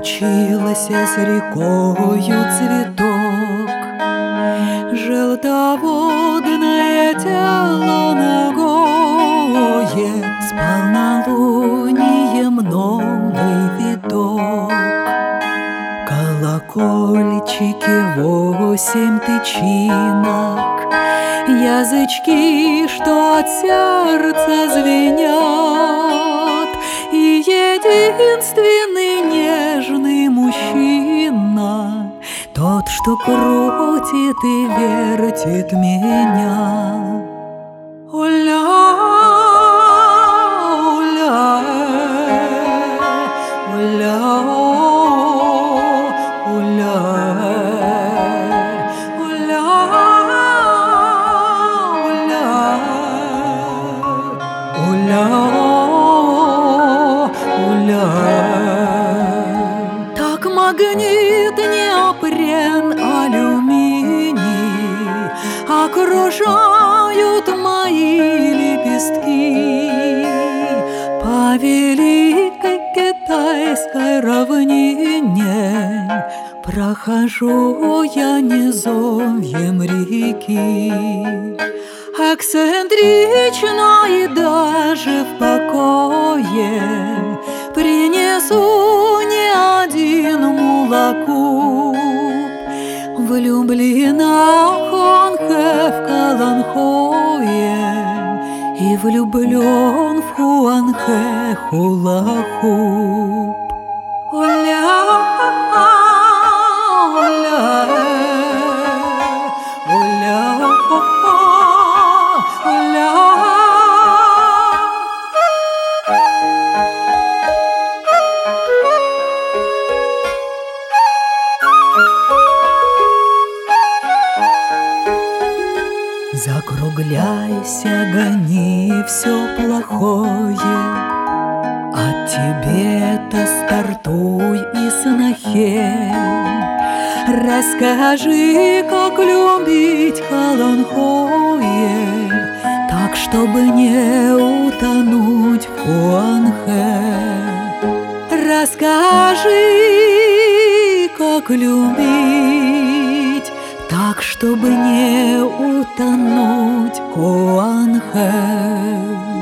случился с рекою цветок. Желтоводное тело ногое, с полнолунием новый видок. Колокольчики 8 тычинок, язычки, что от сердца звенят, и единственный нежный мужчина, тот, что крутит и вертит меня. Оля, оля, оля, оля, оля, оля, оля. Так магнит, неопрен, алюминий окружают мои лепестки. По великой китайской равнине прохожу я низовьем реки. Эксцентрично и даже в покое принесу не один мулакуп. Влюблена Хонхэ в Каланхое и влюблен в Хуанхэ хулахуп. Оля, оля, оля, оля. Закругляйся, гони все плохое, от тебе-то стартуй и снохе. Расскажи, как любить Каланхое, так, чтобы не утонуть в Хуанхэ. Расскажи, как любить, так, чтобы не утонуть в Хуанхэ.